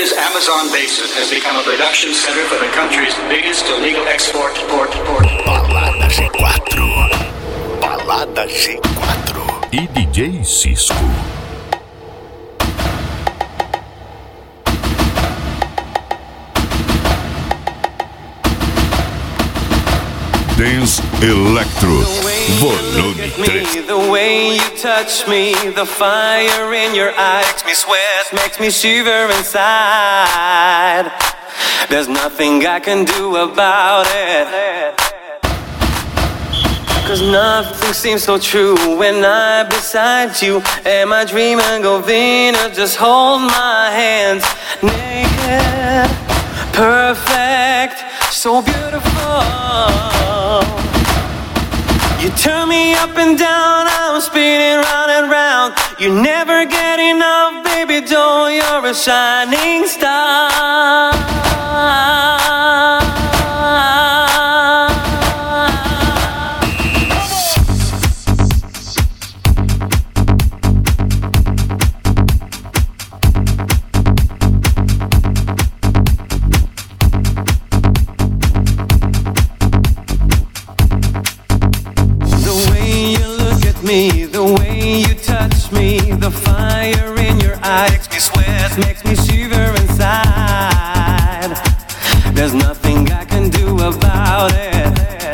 India's Amazon basin has become a production center for the country's biggest illegal export. Balada G4. Balada G4. E DJ Cisco. Dance Electro, volume 3. The way you touch me, the fire in your eyes makes me sweat, makes me shiver inside. There's nothing I can do about it, 'cause nothing seems so true when I'm beside you. Am I dreaming, Govina? Just hold my hands. Naked, perfect, so beautiful. You turn me up and down, I'm spinning round and round. You never get enough, baby doll, you're a shining star. The way you touch me, the fire in your eyes makes me sweat, makes me shiver inside. There's nothing I can do about it,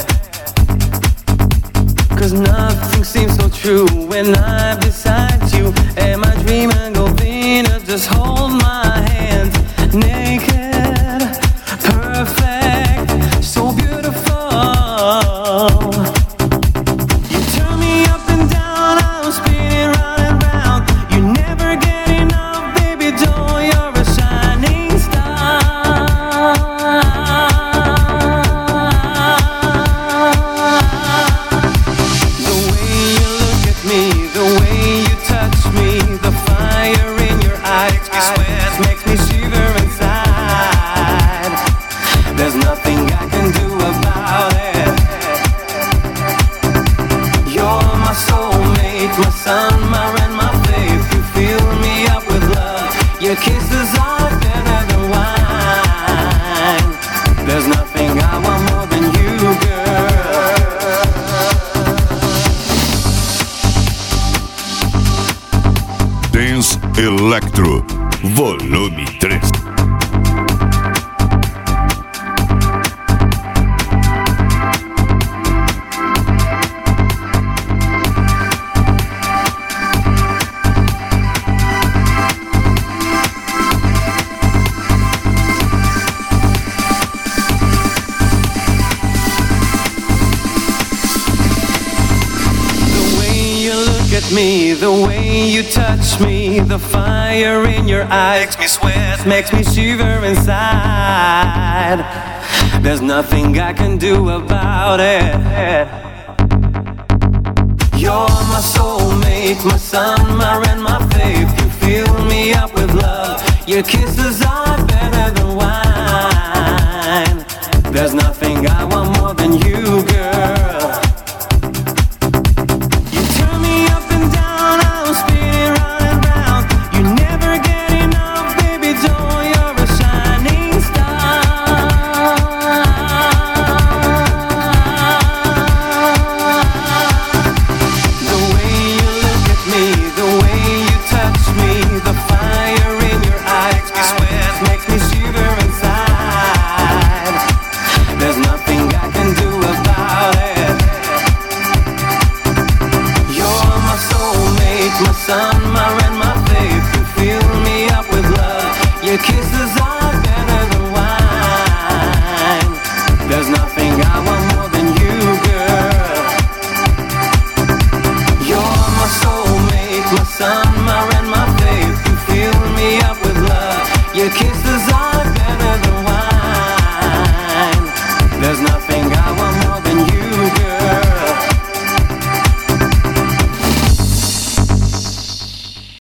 'cause nothing seems so true when I'm beside you. Am I dreaming, Govina? Just hold my hand. Naked, perfect, so beautiful. Electro, volume 3. Me, the way you touch me, the fire in your eyes makes me sweat, makes me shiver inside. There's nothing I can do about it. You're my soulmate, my sun, my rain, my faith. You fill me up with love. Your kisses are better than wine. There's nothing I want more than you, girl. My sun, my rain, my